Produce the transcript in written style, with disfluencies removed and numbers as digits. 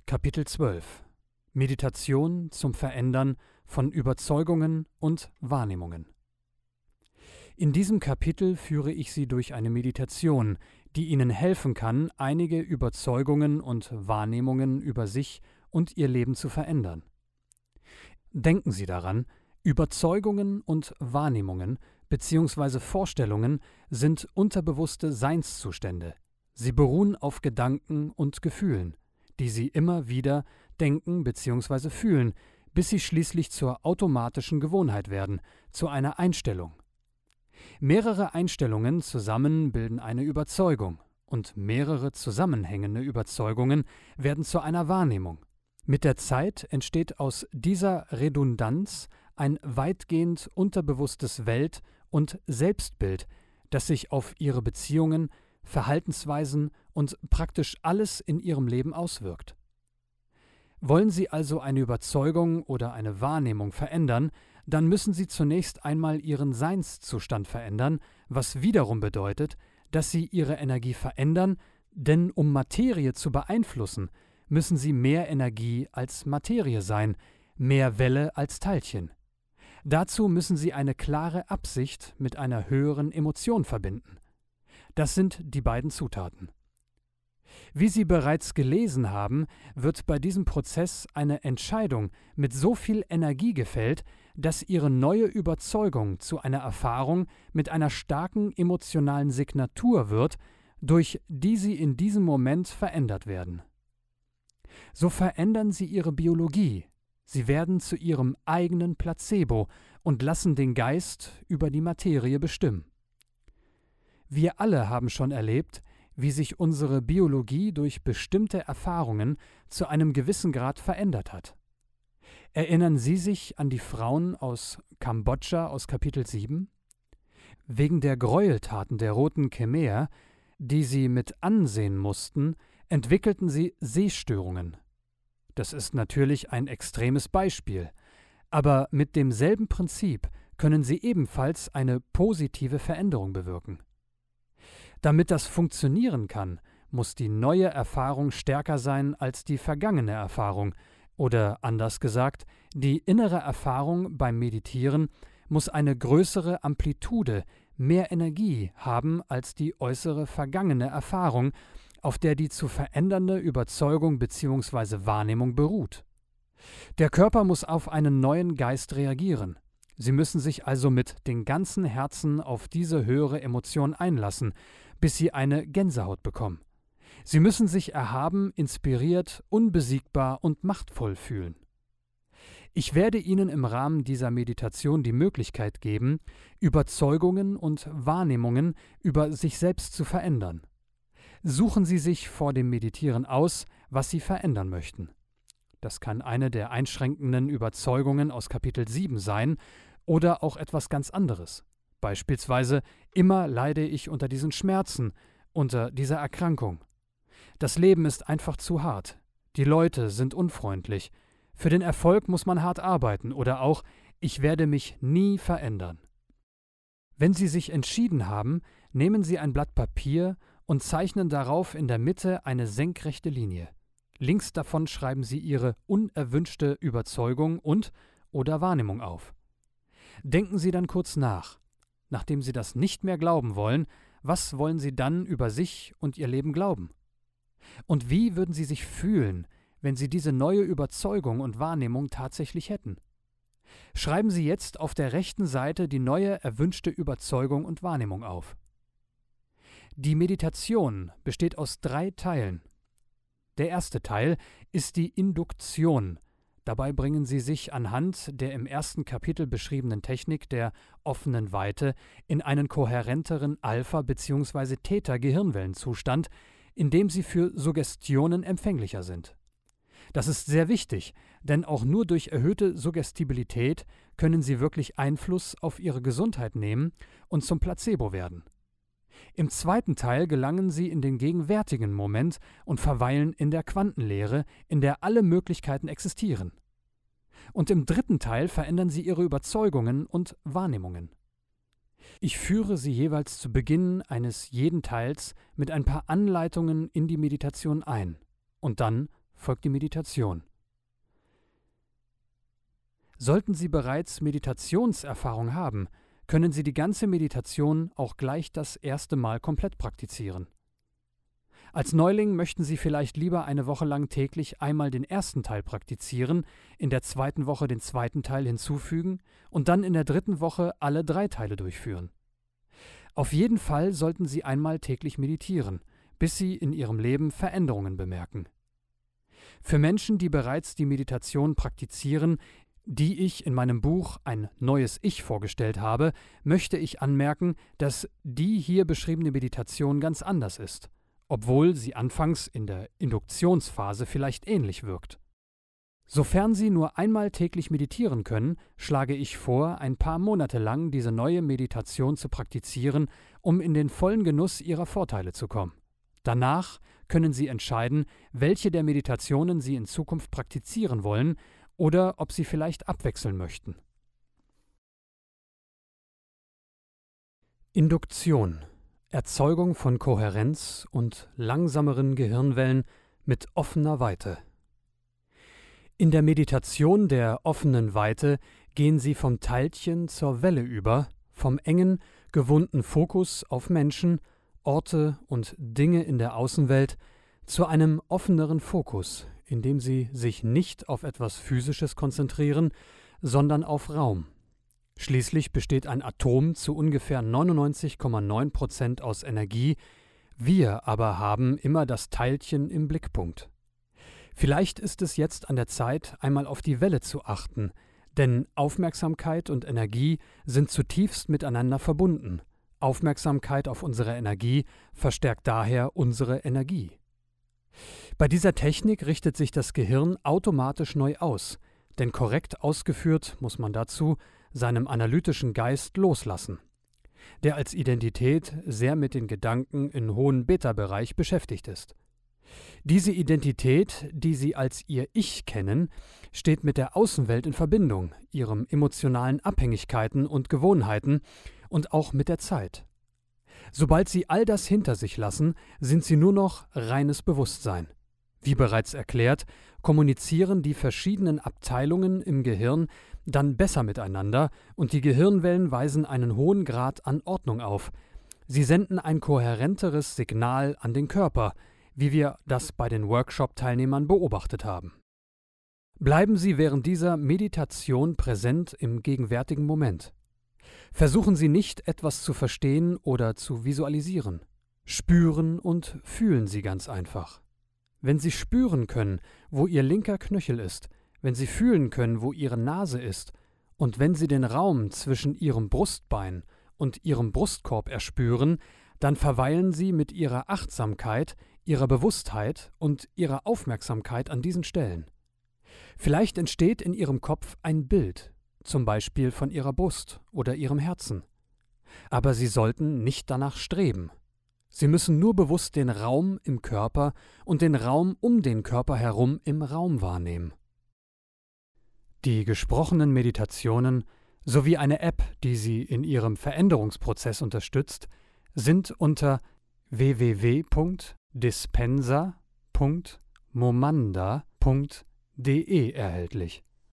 Kapitel 12 Meditation zum Verändern von Überzeugungen und Wahrnehmungen. In diesem Kapitel führe ich Sie durch eine Meditation, die Ihnen helfen kann, einige Überzeugungen und Wahrnehmungen über sich und Ihr Leben zu verändern. Denken Sie daran, Überzeugungen und Wahrnehmungen bzw. Vorstellungen sind unterbewusste Seinszustände. Sie beruhen auf Gedanken und Gefühlen, die Sie immer wieder denken bzw. fühlen, bis sie schließlich zur automatischen Gewohnheit werden, zu einer Einstellung. Mehrere Einstellungen zusammen bilden eine Überzeugung und mehrere zusammenhängende Überzeugungen werden zu einer Wahrnehmung. Mit der Zeit entsteht aus dieser Redundanz ein weitgehend unterbewusstes Welt- und Selbstbild, das sich auf Ihre Beziehungen, Verhaltensweisen und praktisch alles in Ihrem Leben auswirkt. Wollen Sie also eine Überzeugung oder eine Wahrnehmung verändern, dann müssen Sie zunächst einmal Ihren Seinszustand verändern, was wiederum bedeutet, dass Sie Ihre Energie verändern, denn um Materie zu beeinflussen, müssen Sie mehr Energie als Materie sein, mehr Welle als Teilchen. Dazu müssen Sie eine klare Absicht mit einer höheren Emotion verbinden. Das sind die beiden Zutaten. Wie Sie bereits gelesen haben, wird bei diesem Prozess eine Entscheidung mit so viel Energie gefällt, dass Ihre neue Überzeugung zu einer Erfahrung mit einer starken emotionalen Signatur wird, durch die Sie in diesem Moment verändert werden. So verändern Sie Ihre Biologie. Sie werden zu Ihrem eigenen Placebo und lassen den Geist über die Materie bestimmen. Wir alle haben schon erlebt, wie sich unsere Biologie durch bestimmte Erfahrungen zu einem gewissen Grad verändert hat. Erinnern Sie sich an die Frauen aus Kambodscha aus Kapitel 7? Wegen der Gräueltaten der Roten Khmer, die sie mit ansehen mussten, entwickelten sie Sehstörungen. Das ist natürlich ein extremes Beispiel, aber mit demselben Prinzip können sie ebenfalls eine positive Veränderung bewirken. Damit das funktionieren kann, muss die neue Erfahrung stärker sein als die vergangene Erfahrung, oder anders gesagt, die innere Erfahrung beim Meditieren muss eine größere Amplitude, mehr Energie haben als die äußere vergangene Erfahrung, auf der die zu verändernde Überzeugung bzw. Wahrnehmung beruht. Der Körper muss auf einen neuen Geist reagieren. Sie müssen sich also mit dem ganzen Herzen auf diese höhere Emotion einlassen, bis Sie eine Gänsehaut bekommen. Sie müssen sich erhaben, inspiriert, unbesiegbar und machtvoll fühlen. Ich werde Ihnen im Rahmen dieser Meditation die Möglichkeit geben, Überzeugungen und Wahrnehmungen über sich selbst zu verändern. Suchen Sie sich vor dem Meditieren aus, was Sie verändern möchten. Das kann eine der einschränkenden Überzeugungen aus Kapitel 7 sein oder auch etwas ganz anderes. Beispielsweise, immer leide ich unter diesen Schmerzen, unter dieser Erkrankung. Das Leben ist einfach zu hart. Die Leute sind unfreundlich. Für den Erfolg muss man hart arbeiten oder auch, ich werde mich nie verändern. Wenn Sie sich entschieden haben, nehmen Sie ein Blatt Papier und zeichnen darauf in der Mitte eine senkrechte Linie. Links davon schreiben Sie Ihre unerwünschte Überzeugung und/oder Wahrnehmung auf. Denken Sie dann kurz nach. Nachdem Sie das nicht mehr glauben wollen, was wollen Sie dann über sich und Ihr Leben glauben? Und wie würden Sie sich fühlen, wenn Sie diese neue Überzeugung und Wahrnehmung tatsächlich hätten? Schreiben Sie jetzt auf der rechten Seite die neue erwünschte Überzeugung und Wahrnehmung auf. Die Meditation besteht aus 3 Teilen. Der erste Teil ist die Induktion. Dabei bringen Sie sich anhand der im ersten Kapitel beschriebenen Technik der offenen Weite in einen kohärenteren Alpha- bzw. Theta-Gehirnwellenzustand, in dem Sie für Suggestionen empfänglicher sind. Das ist sehr wichtig, denn auch nur durch erhöhte Suggestibilität können Sie wirklich Einfluss auf Ihre Gesundheit nehmen und zum Placebo werden. Im zweiten Teil gelangen Sie in den gegenwärtigen Moment und verweilen in der Quantenlehre, in der alle Möglichkeiten existieren. Und im dritten Teil verändern Sie Ihre Überzeugungen und Wahrnehmungen. Ich führe Sie jeweils zu Beginn eines jeden Teils mit ein paar Anleitungen in die Meditation ein. Und dann folgt die Meditation. Sollten Sie bereits Meditationserfahrung haben, können Sie die ganze Meditation auch gleich das erste Mal komplett praktizieren. Als Neuling möchten Sie vielleicht lieber eine Woche lang täglich einmal den ersten Teil praktizieren, in der zweiten Woche den zweiten Teil hinzufügen und dann in der dritten Woche alle 3 Teile durchführen. Auf jeden Fall sollten Sie einmal täglich meditieren, bis Sie in Ihrem Leben Veränderungen bemerken. Für Menschen, die bereits die Meditation praktizieren, die ich in meinem Buch Ein neues Ich vorgestellt habe, möchte ich anmerken, dass die hier beschriebene Meditation ganz anders ist, obwohl sie anfangs in der Induktionsphase vielleicht ähnlich wirkt. Sofern Sie nur einmal täglich meditieren können, schlage ich vor, ein paar Monate lang diese neue Meditation zu praktizieren, um in den vollen Genuss ihrer Vorteile zu kommen. Danach können Sie entscheiden, welche der Meditationen Sie in Zukunft praktizieren wollen oder ob Sie vielleicht abwechseln möchten. Induktion: Erzeugung von Kohärenz und langsameren Gehirnwellen mit offener Weite. In der Meditation der offenen Weite gehen Sie vom Teilchen zur Welle über, vom engen, gewundenen Fokus auf Menschen, Orte und Dinge in der Außenwelt zu einem offeneren Fokus, in dem Sie sich nicht auf etwas Physisches konzentrieren, sondern auf Raum. Schließlich besteht ein Atom zu ungefähr 99,9% aus Energie, wir aber haben immer das Teilchen im Blickpunkt. Vielleicht ist es jetzt an der Zeit, einmal auf die Welle zu achten, denn Aufmerksamkeit und Energie sind zutiefst miteinander verbunden. Aufmerksamkeit auf unsere Energie verstärkt daher unsere Energie. Bei dieser Technik richtet sich das Gehirn automatisch neu aus, denn korrekt ausgeführt muss man dazu seinem analytischen Geist loslassen, der als Identität sehr mit den Gedanken im hohen Beta-Bereich beschäftigt ist. Diese Identität, die Sie als Ihr Ich kennen, steht mit der Außenwelt in Verbindung, ihren emotionalen Abhängigkeiten und Gewohnheiten und auch mit der Zeit. Sobald Sie all das hinter sich lassen, sind Sie nur noch reines Bewusstsein. Wie bereits erklärt, kommunizieren die verschiedenen Abteilungen im Gehirn dann besser miteinander und die Gehirnwellen weisen einen hohen Grad an Ordnung auf. Sie senden ein kohärenteres Signal an den Körper, wie wir das bei den Workshop-Teilnehmern beobachtet haben. Bleiben Sie während dieser Meditation präsent im gegenwärtigen Moment. Versuchen Sie nicht, etwas zu verstehen oder zu visualisieren. Spüren und fühlen Sie ganz einfach. Wenn Sie spüren können, wo Ihr linker Knöchel ist, wenn Sie fühlen können, wo Ihre Nase ist, und wenn Sie den Raum zwischen Ihrem Brustbein und Ihrem Brustkorb erspüren, dann verweilen Sie mit Ihrer Achtsamkeit, Ihrer Bewusstheit und Ihrer Aufmerksamkeit an diesen Stellen. Vielleicht entsteht in Ihrem Kopf ein Bild, zum Beispiel von Ihrer Brust oder Ihrem Herzen. Aber Sie sollten nicht danach streben. Sie müssen nur bewusst den Raum im Körper und den Raum um den Körper herum im Raum wahrnehmen. Die gesprochenen Meditationen sowie eine App, die Sie in Ihrem Veränderungsprozess unterstützt, sind unter www.dispensa.momanda.de erhältlich.